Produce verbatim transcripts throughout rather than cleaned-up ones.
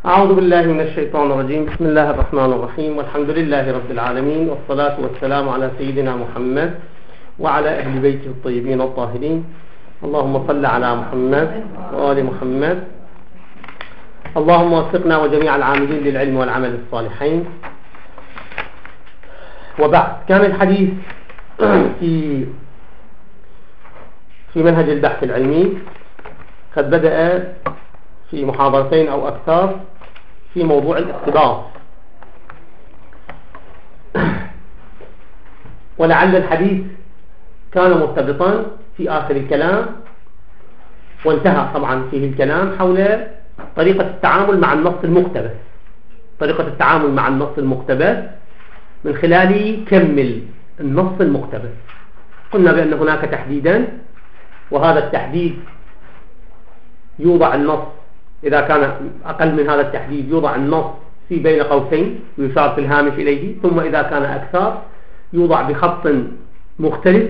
أعوذ بالله من الشيطان الرجيم. بسم الله الرحمن الرحيم، والحمد لله رب العالمين، والصلاة والسلام على سيدنا محمد وعلى أهل بيته الطيبين الطاهرين. اللهم صل على محمد وآل محمد. اللهم وفقنا وجميع العاملين للعلم والعمل الصالحين. وبعد، كان الحديث في في منهج البحث العلمي قد بدأ في محاضرتين أو أكثر في موضوع الاقتباس، ولعل الحديث كان مرتبطا في آخر الكلام، وانتهى طبعا فيه الكلام حول طريقة التعامل مع النص المقتبس طريقة التعامل مع النص المقتبس من خلال كم النص المقتبس. قلنا بأن هناك تحديدا، وهذا التحديد يوضع النص إذا كان أقل من هذا التحديد يوضع النص في بين قوسين ويشار في الهامش إليه، ثم إذا كان أكثر يوضع بخط مختلف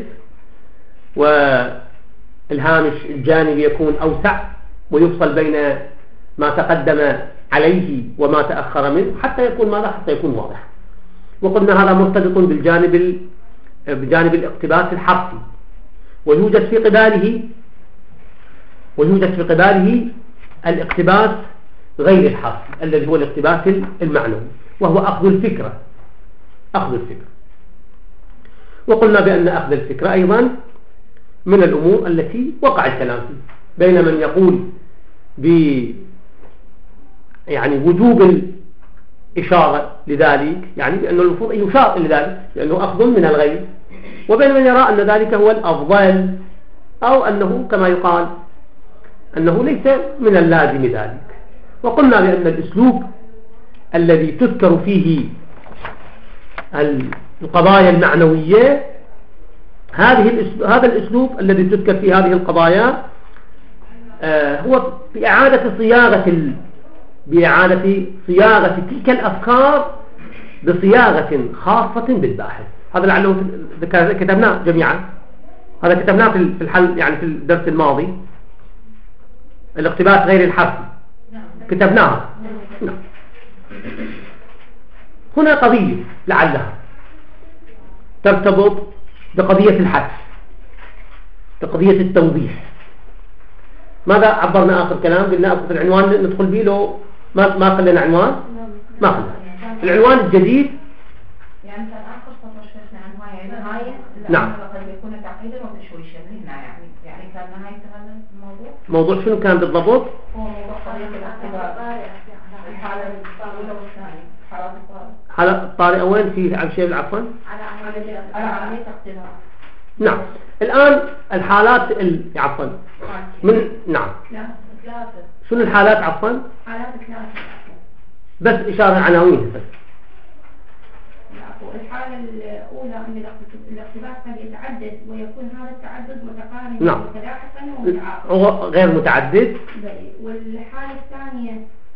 والهامش الجانبي يكون أوسع ويفصل بين ما تقدم عليه وما تأخر منه حتى يكون ماذا حتى يكون واضح. وقلنا هذا مرتبط بالجانب بجانب الاقتباس الحرفي، ويوجد في قباله ويوجد في قباله الاقتباس غير الحرفي الذي هو الاقتباس المعنوي، وهو أخذ الفكرة أخذ الفكرة وقلنا بأن أخذ الفكرة أيضا من الأمور التي وقع الكلام فيه، بين من يقول ب يعني وجوب الإشارة لذلك، يعني بأنه المفروض أن يشار لذلك لأنه أخذ من الغير، وبين من يرى أن ذلك هو الأفضل، أو أنه كما يقال أنه ليس من اللازم ذلك. وقلنا بأن الأسلوب الذي تذكر فيه القضايا المعنوية هذه هذا الأسلوب الذي تذكر فيه هذه القضايا آه هو بإعادة صياغة ال... بإعادة صياغة تلك الأفكار بصياغة خاصة بالباحث. هذا لعله كتبناه جميعا، هذا كتبناه في الحل يعني في الدرس الماضي، الاقتباس غير الحرفي كتبناها. نعم. هنا قضية لعلها ترتبط بقضية الحذف، بقضية التوضيح. ماذا عبرنا آخر كلام؟ قلنا أخذ العنوان ندخل به لو ما ما خلينا عنوان ما خلينا العنوان الجديد يعني كان آخر سطر شفنا عنوان يعني نهاية نعم قد يكون تعقيدا وتشويشا هنا يعني يعني كان نهاية هذا الموضوع. موضوع شنو كان بالضبط؟ هو موضوع قضية الاختبار الحالة الأولى والثانية حالات الطارئ. حالة الطارئة وين في على شيء عفوا؟ على عملية على عملية اختبار. نعم. الآن الحالات ال... عفوا من نعم لا ثلاثة. شنو الحالات عفوا؟ حالات ثلاثة بس إشارة عناوين بس. الحالة الأولى أن الاقتباس قد يتعدد ويكون هذا التعدد متقارن نعم ومتلاحقا ومتعاقبا غير متعدد. والحالة الثانية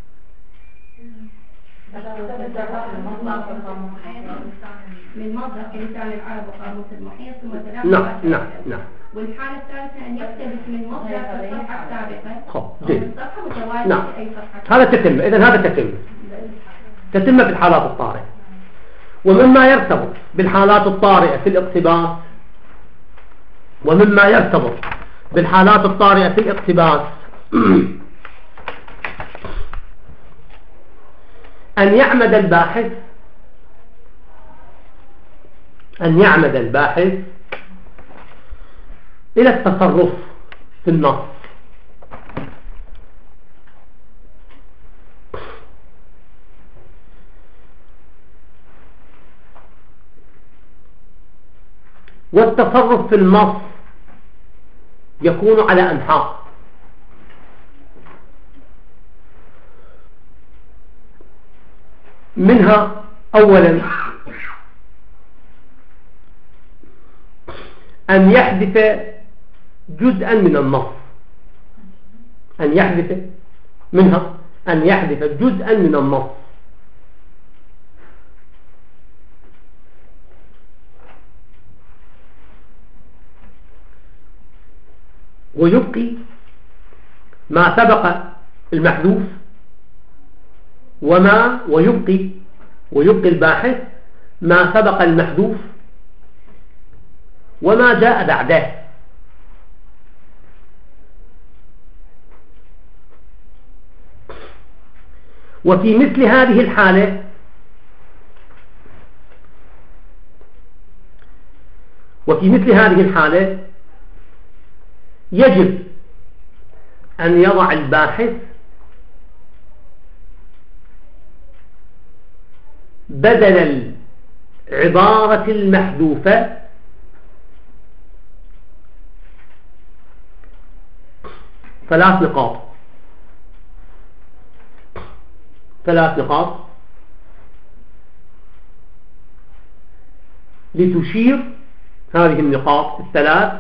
من مصدر كلسان العرب وقاموس المحيط ثم تلاحق. نعم نعم نعم. والحالة الثالثة أن يقتبس من مصدر في الصفحة السابقة خب جيد. الصفحة متوالية نعم. في أي صفحة. هذا تتم، إذن هذا تتم تتم في الحالات الطارئة. ومما يرتبط بالحالات الطارئة في الاقتباس ومما يرتبط بالحالات الطارئة في الاقتباس أن يعمد الباحث أن يعمد الباحث إلى التصرف في النص والتصرف في النص يكون على أنحاء. منها أولا أن يحذف جزءا من النص أن يحذف منها أن يحذف جزءا من النص ويبقي ما سبق المحذوف وما ويبقي ويبقي الباحث ما سبق المحذوف وما جاء بعده. وفي مثل هذه الحالة وفي مثل هذه الحالة يجب أن يضع الباحث بدل العبارة المحذوفة ثلاث نقاط ثلاث نقاط لتشير هذه النقاط الثلاث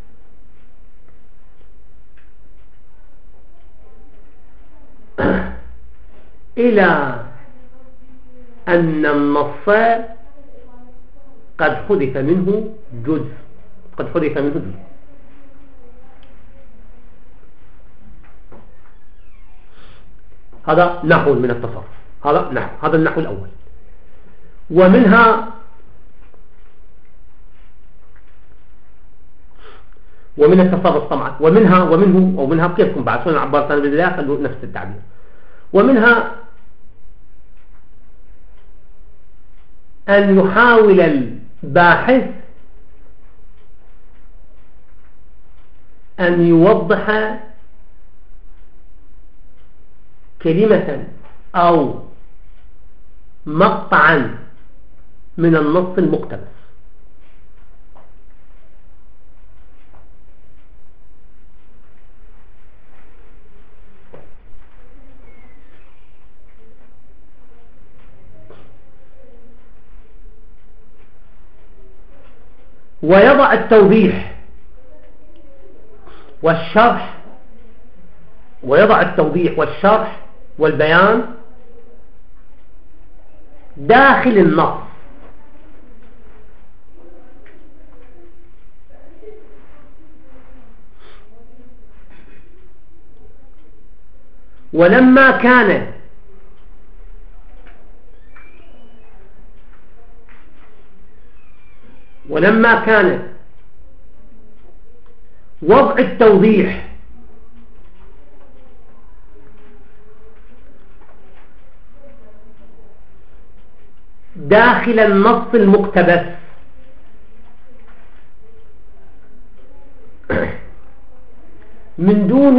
إلى أن النص قد حذف منه جزء قد حذف منه جزء. هذا نحو من التصرف. هذا نحو هذا النحو الأول. ومنها ومن التصرف طبعا ومنها ومنه أو منها كيفكم بعد شلون عبرت أنا بالله خلوا نفس التعبير. ومنها أن يحاول الباحث أن يوضح كلمة أو مقطعا من النص المقتبس. ويضع التوضيح والشرح ويضع التوضيح والشرح والبيان داخل النص، ولما كان ولما كان وضع التوضيح داخل النص المقتبس من دون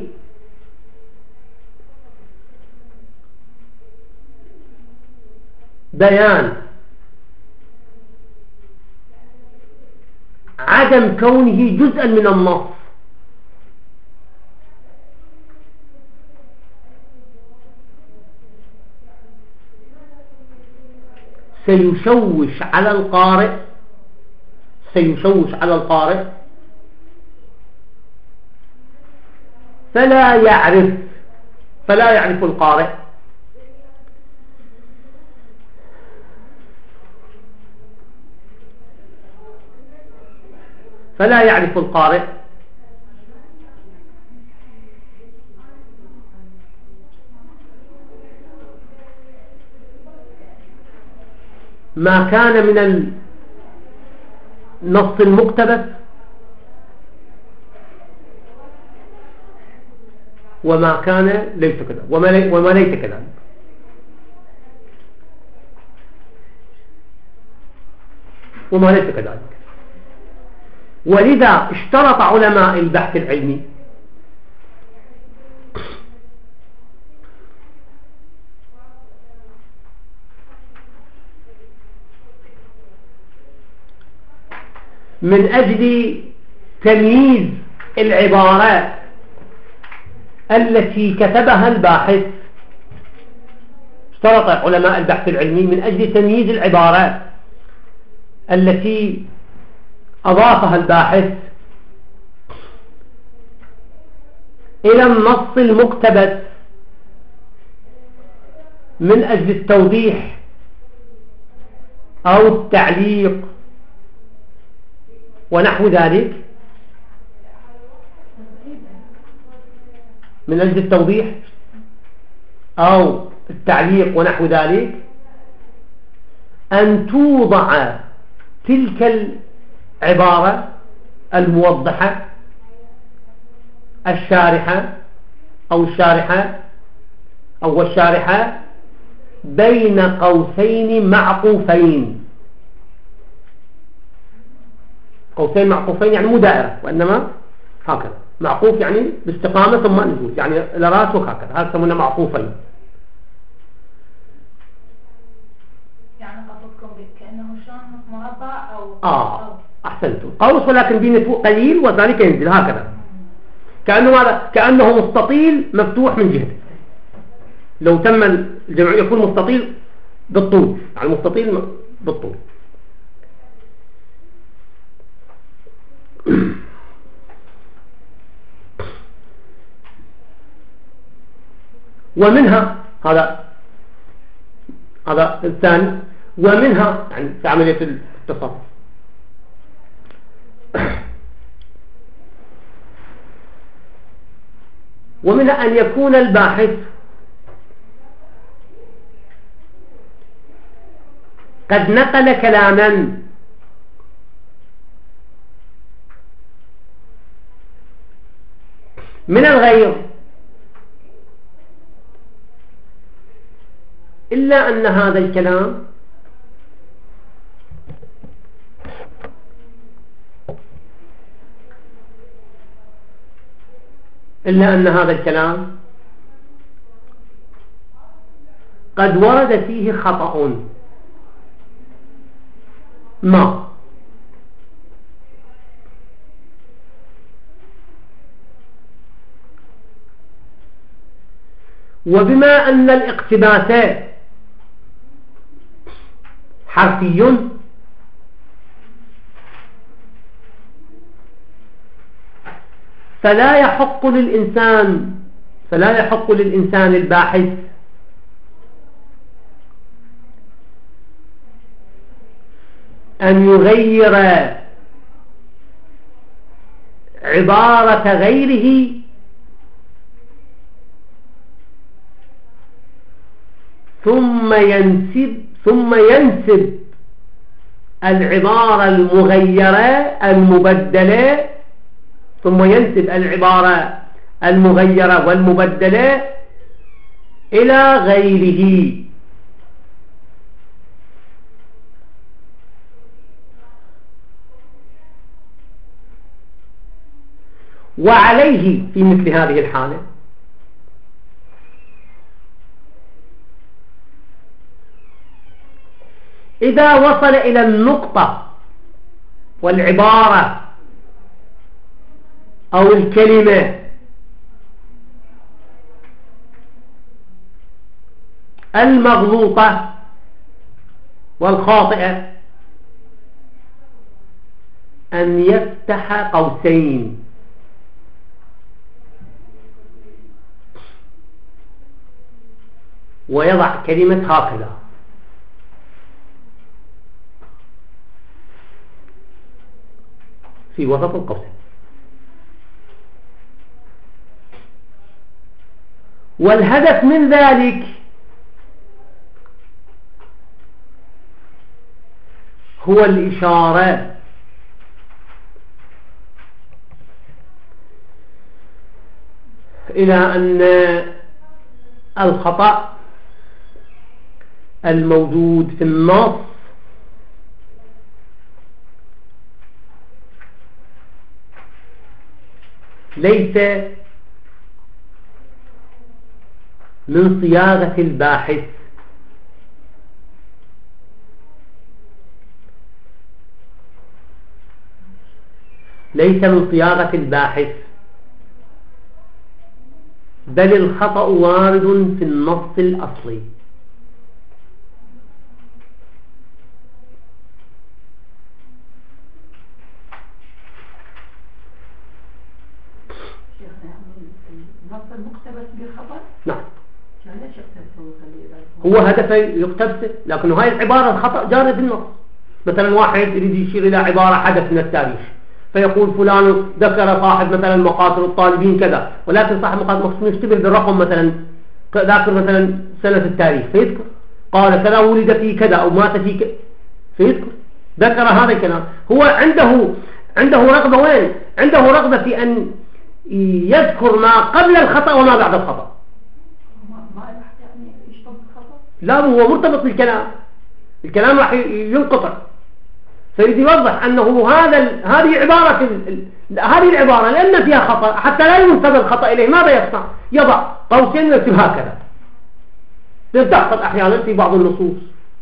بيان عدم كونه جزءا من النص، سيشوش على القارئ سيشوش على القارئ فلا يعرف فلا يعرف القارئ فلا يعرف القارئ ما كان من النص المقتبس وما كان ليس كذلك وما, لي وما ليس كذلك. وما ليس كذلك. ولذا اشترط علماء البحث العلمي من أجل تمييز العبارات التي كتبها الباحث، اشترط علماء البحث العلمي من أجل تمييز العبارات التي أضافها الباحث إلى النص المقتبس من أجل التوضيح أو التعليق ونحو ذلك، من أجل التوضيح أو التعليق ونحو ذلك أن توضع تلك العبارة الموضحة الشارحة أو الشارحة أو الشارحة بين قوسين معقوفين. قوسين معقوفين يعني مو دائرة، وإنما هكذا معقوف يعني باستقامة ثم نزول، يعني إلى رأس وهكذا، هذا يسمونه معقوفين. يعني قصدكم كأنه شلون مربع أو آه أحسنتم، قوس ولكن بين قليل وذلك ينزل هكذا، كأنه ماذا؟ كأنه مستطيل مفتوح من جهة. لو تم الجمع يكون مستطيل بالطول، يعني مستطيل بالطول. ومنها هذا هذا الثاني، ومنها يعني في عملية التصرف ومنها أن يكون الباحث قد نقل كلاما من الغير، إلا أن هذا الكلام إلا أن هذا الكلام قد ورد فيه خطأ ما، وبما أن الاقتباس حرفي فلا يحق للإنسان فلا يحق للإنسان الباحث أن يغير عبارة غيره ثم ينسب ثم ينسب العبارة المغيرة المبدلة ثم ينسب العبارة المغيرة والمبدلة إلى غيره. وعليه في مثل هذه الحالة إذا وصل إلى النقطة والعبارة أو الكلمة المغلوطة والخاطئة أن يفتح قوسين ويضع كلمة هكذا في وسط القوسين، والهدف من ذلك هو الإشارة إلى أن الخطأ الموجود في النص ليس من صياغة الباحث، ليس من صياغة الباحث، بل الخطأ وارد في النص الأصلي. النص المقتبس بالخطأ؟ نعم. ليش يقتبسه؟ هو هدفه يقتبسه، لكن هاي العبارة الخطأ جاري بالنص. مثلا واحد يريد يشير إلى عبارة حدث من التاريخ فيقول فلان ذكر صاحب مثلا مقاتل الطالبين كذا، ولكن صاحب مقاتل مقصود يشتبه بالرقم، مثلا ذاكر مثلا سنة التاريخ فيذكر، قال كذا ولد في كذا أو مات في كذا فيذكر، ذكر هذا الكلام. هو عنده عنده رغبة وين؟ عنده رغبة في أن يذكر ما قبل الخطأ وما بعد الخطأ. ما ما يعني يشطب الخطأ؟ لا، هو مرتبط بالكلام، الكلام راح ينقطع، فيريد يوضح أنه هذا هذه عبارة ال... هذه العبارة لأن فيها خطأ حتى لا ينسب الخطأ إليه، ماذا يصنع؟ يضع قوسين ويكتب هكذا، تحصل أحيانا في بعض النصوص،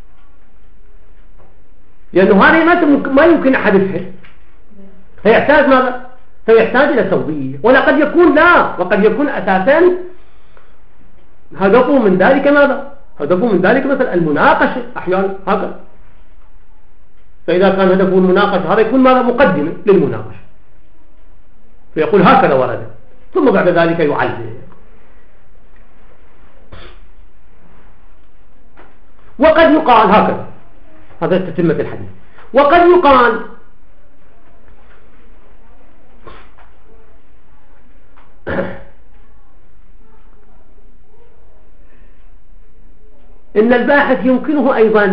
لأنه هذه ما يمكن أحد يفهم، فيحتاج ماذا؟ فيحتاج إلى توضيح. ولا قد يكون لا، وقد يكون أساسا هدفه من ذلك ماذا؟ هدفه من ذلك مثلا المناقشة أحيانا هكذا، فإذا كان هدفه المناقشة هذا يكون ماذا؟ مقدمة للمناقشة، فيقول هكذا ورد، ثم بعد ذلك يعلم. وقد يقال هكذا، هذا تتمة الحديث. وقد يقال إن الباحث يمكنه أيضا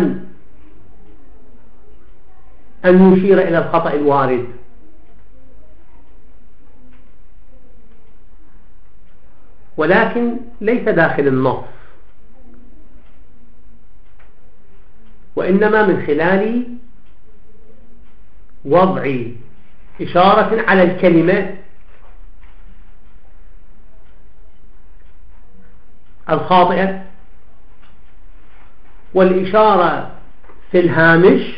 أن يشير إلى الخطأ الوارد، ولكن ليس داخل النص، وإنما من خلال وضع إشارة على الكلمة الخاطئة والإشارة في الهامش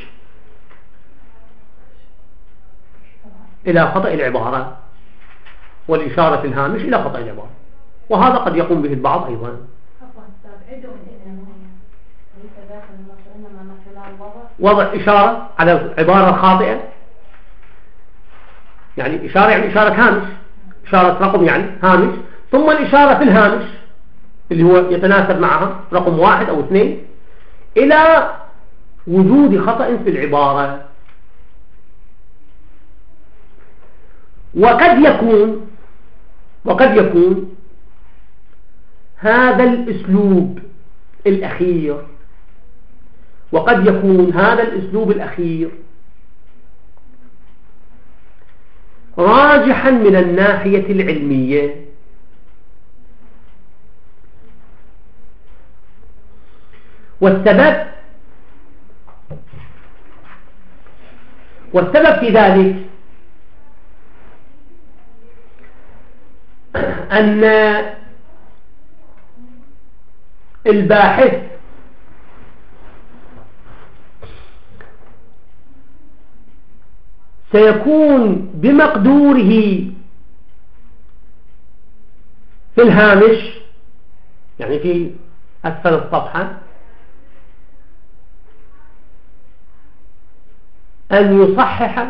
إلى خطأ العبارة، والإشارة في الهامش إلى خطأ العبارة، وهذا قد يقوم به البعض أيضا. وضع إشارة على العبارة الخاطئة، يعني إشارة يعني إشارة هامش، إشارة رقم يعني هامش، ثم الإشارة في الهامش اللي هو يتناسب معها رقم واحد أو اثنين إلى وجود خطأ في العبارة. وقد يكون وقد يكون هذا الأسلوب الأخير وقد يكون هذا الأسلوب الأخير راجحا من الناحية العلمية، والسبب والسبب في ذلك أن الباحث سيكون بمقدوره في الهامش، يعني في أسفل الصفحة، أن يصحح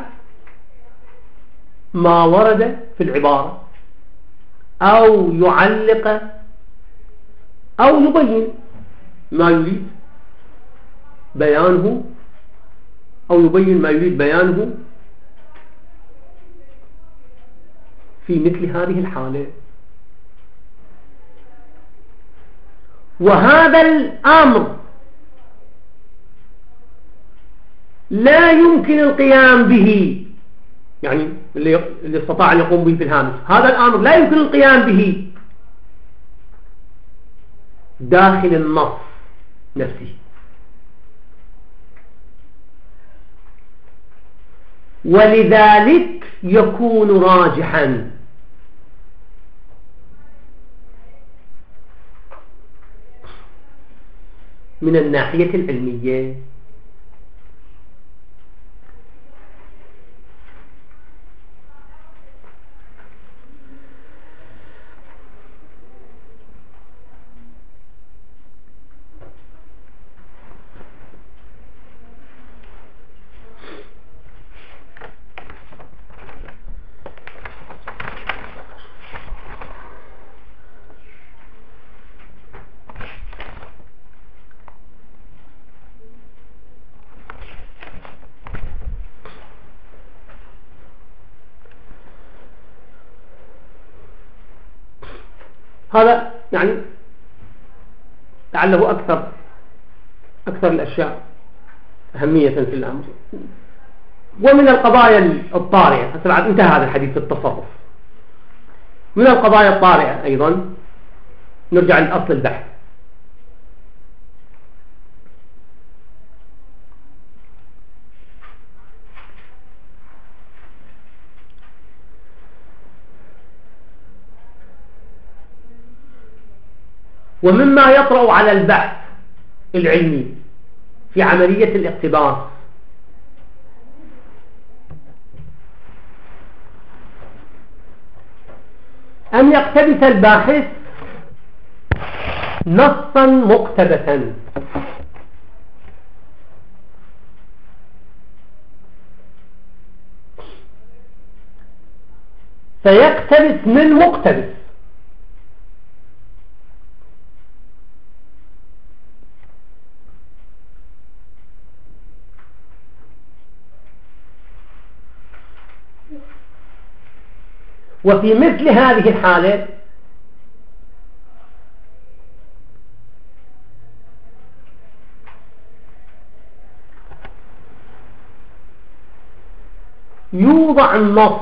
ما ورد في العبارة أو يعلق أو يبين ما يريد بيانه أو يبين ما يريد بيانه في مثل هذه الحالة. وهذا الأمر لا يمكن القيام به، يعني اللي اللي استطاع أن يقوم به في الهامش، هذا الأمر لا يمكن القيام به داخل النص نفسه، ولذلك يكون راجحا. من الناحية العلمية هذا يعني لعله أكثر أكثر الأشياء أهمية في الأمر. ومن القضايا الطارئة، بعد انتهى هذا الحديث في التصرف، من القضايا الطارئة أيضا نرجع لأصل البحث. ومما يطرأ على البحث العلمي في عملية الاقتباس أن يقتبس الباحث نصا مقتبسا، فيقتبس من مقتبس، وفي مثل هذه الحالة يوضع النص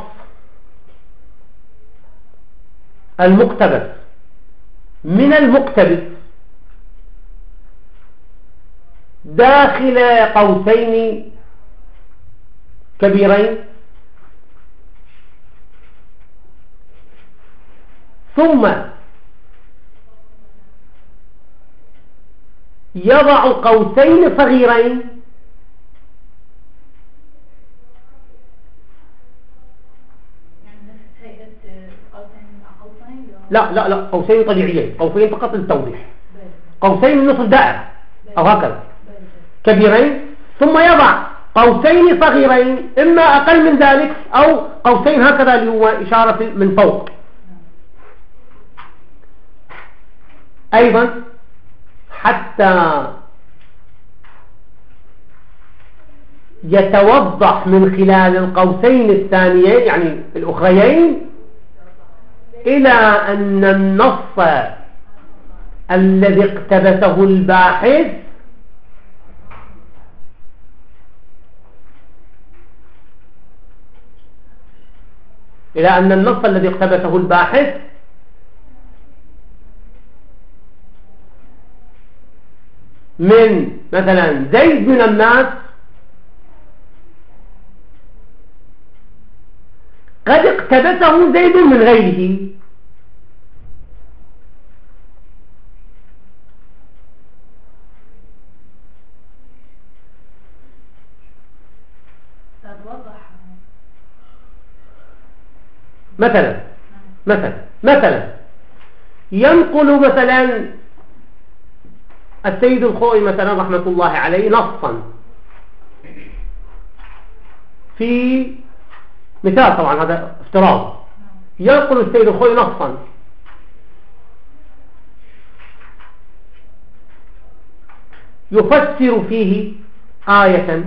المقتبس من المقتبس داخل قوسين كبيرين، ثم يضع قوسين صغيرين لا لا لا قوسين طبيعيين، قوسين فقط للتوضيح، قوسين من نصف دائرة أو هكذا كبيرين، ثم يضع قوسين صغيرين إما أقل من ذلك أو قوسين هكذا اللي هو إشارة من فوق. أيضا حتى يتوضح من خلال القوسين الثانيين يعني الأخريين إلى أن النص الذي اقتبسه الباحث إلى أن النص الذي اقتبسه الباحث من مثلا زيد من الناس قد اقتبسه زيد من غيره، مثلا مثلا مثلا ينقل مثلا السيد الخوئي مثلا رحمة الله عليه نصا في مثال، طبعا هذا افتراض، ينقل السيد الخوئي نصا يفسر فيه آية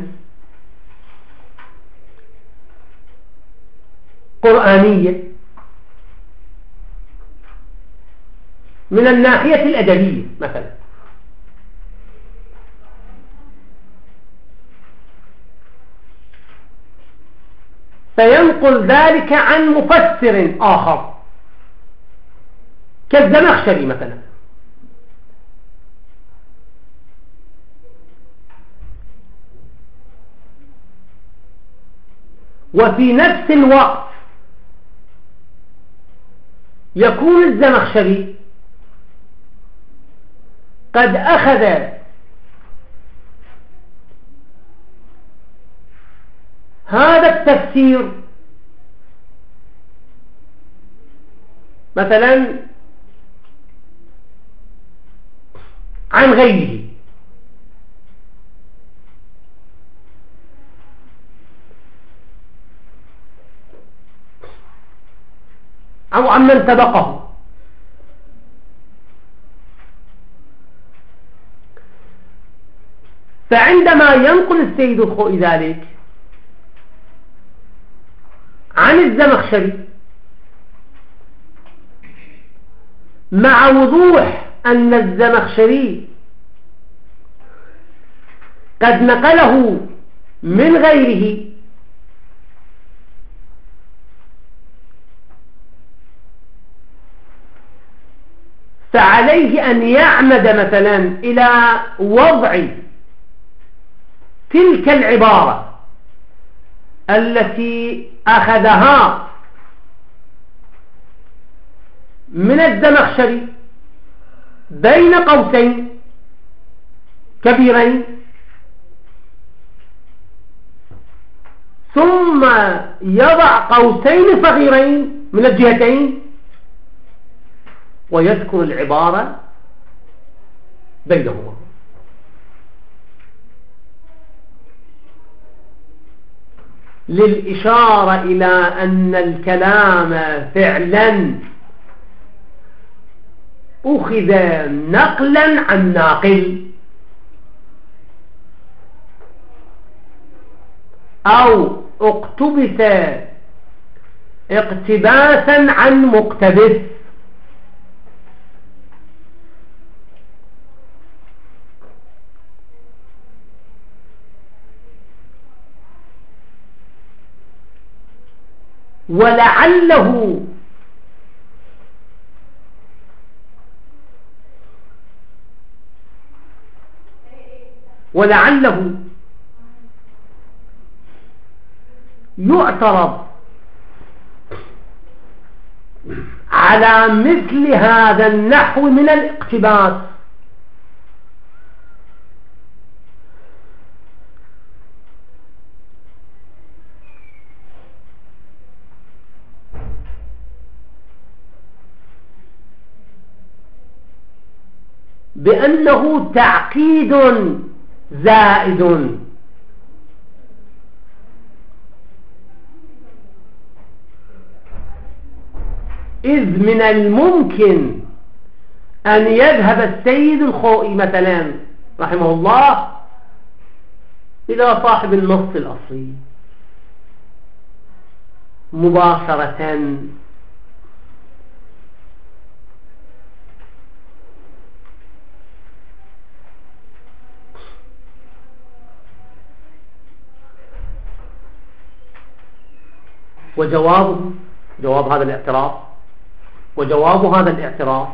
قرآنية من الناحية الأدبية مثلا، فينقل ذلك عن مفسر آخر كالزمخشري مثلا، وفي نفس الوقت يكون الزمخشري قد أخذ هذا التفسير مثلا عن غيره، أو عمن سبقه، فعندما ينقل السيد الخوئي ذلك عن الزمخشري مع وضوح أن الزمخشري قد نقله من غيره فعليه أن يعمد مثلا إلى وضع تلك العبارة التي أخذها من الزمخشري بين قوسين كبيرين ثم يضع قوسين صغيرين من الجهتين ويذكر العبارة بينهما. للإشارة إلى أن الكلام فعلا أخذ نقلا عن ناقل أو اقتبس اقتباسا عن مقتبس. ولعله ولعله يعترض على مثل هذا النحو من الاقتباس بأنه تعقيد زائد، إذ من الممكن أن يذهب السيد الخوئي مثلا رحمه الله إلى صاحب النص الأصلي مباشرة وجوابه جواب هذا الاعتراف وجواب هذا الاعتراف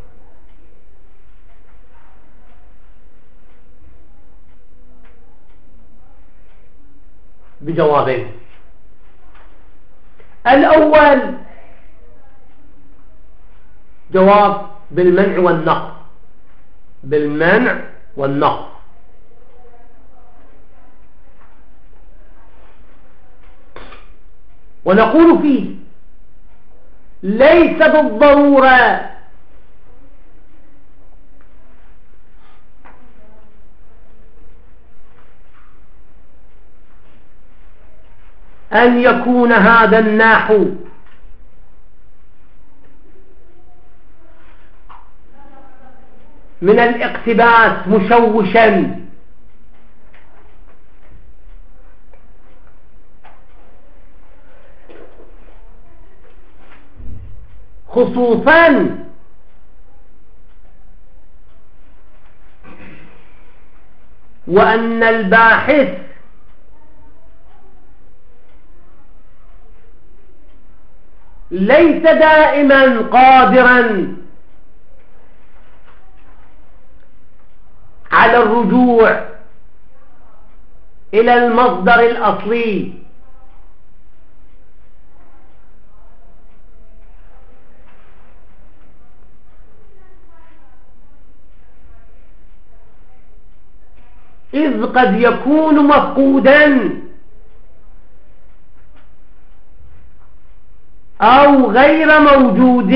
بجوابين. الأول جواب بالمنع والنقض بالمنع والنقض ونقول فيه ليس بالضرورة أن يكون هذا النحو من الاقتباس مشوشا خصوصا وأن الباحث ليس دائما قادرا على الرجوع إلى المصدر الأصلي، إذ قد يكون مفقودا أو غير موجود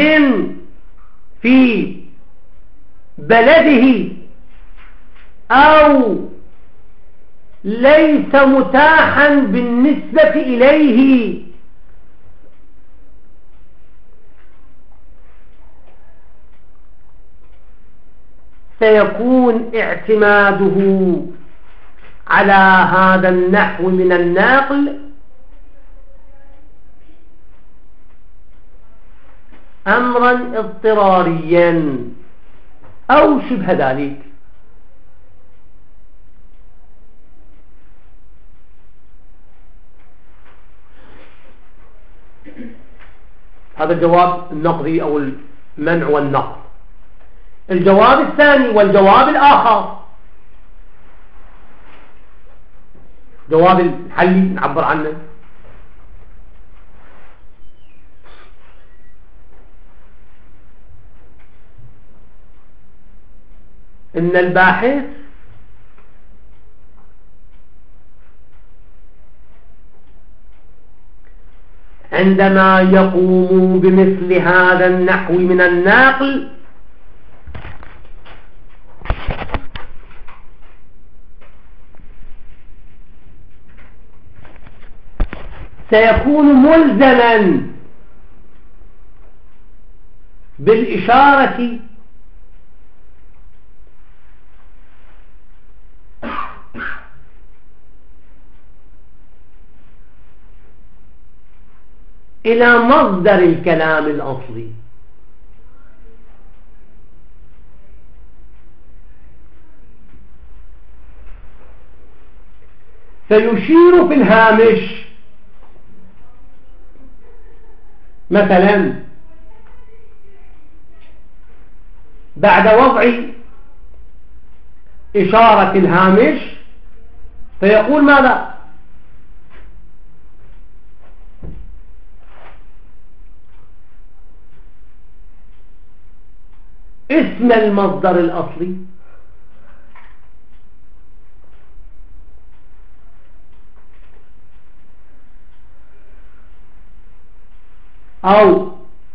في بلده أو ليس متاحا بالنسبة إليه، سيكون اعتماده على هذا النحو من النقل أمرا اضطراريا أو شبه ذلك. هذا الجواب النقضي أو المنع والنقض. الجواب الثاني والجواب الآخر، جواب الحلي نعبر عنه، إن الباحث عندما يقوم بمثل هذا النحو من النقل سيكون ملزما بالإشارة إلى مصدر الكلام الأصلي. فيشير في الهامش مثلا بعد وضع إشارة الهامش فيقول ماذا؟ اسم المصدر الأصلي أو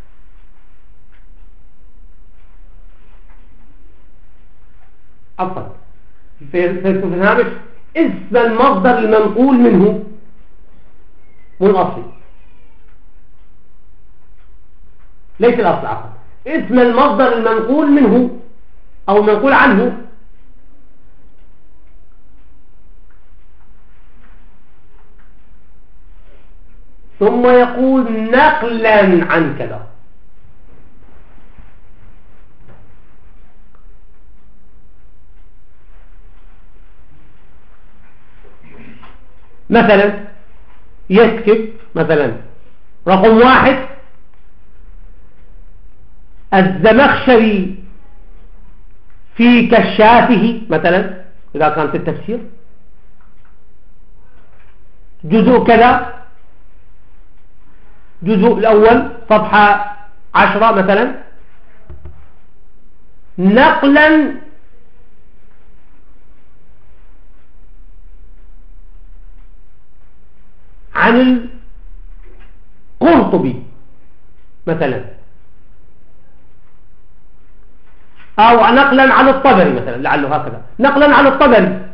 عفوا في الهامش اسم المصدر المنقول منه مو الأصلي، ليس الأصل، عفوا اسم المصدر المنقول منه أو المنقول عنه ثم يقول نقلا عن كذا. مثلا يكتب مثلا رقم واحد الزمخشري في كشافه مثلا إذا كانت التفسير جزء كذا، جزء الأول صفحة عشرة مثلا، نقلا عن القرطبي مثلا، أو نقلا عن الطبري مثلا، لعله هكذا، نقلا عن الطبري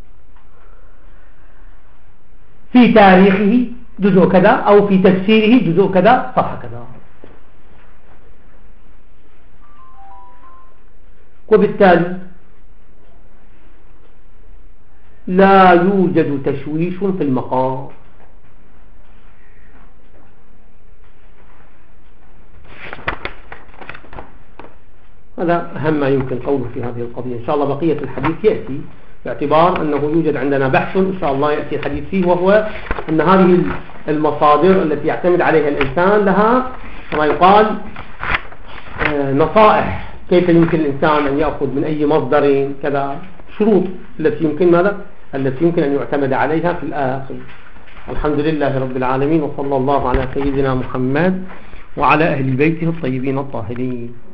في تاريخه جزء كذا، أو في تفسيره جزء كذا صفحة كذا. وبالتالي لا يوجد تشويش في المقام. هذا أهم ما يمكن قوله في هذه القضية. إن شاء الله بقية الحديث يأتي، باعتبار أنه يوجد عندنا بحث إن شاء الله يأتي الحديث فيه، وهو أن هذه المصادر التي يعتمد عليها الإنسان لها كما يقال نصائح كيف يمكن الإنسان أن يأخذ من أي مصدر كذا، شروط التي يمكن ماذا التي يمكن أن يعتمد عليها في الآخر. الحمد لله رب العالمين، وصلى الله على سيدنا محمد وعلى أهل بيته الطيبين الطاهرين.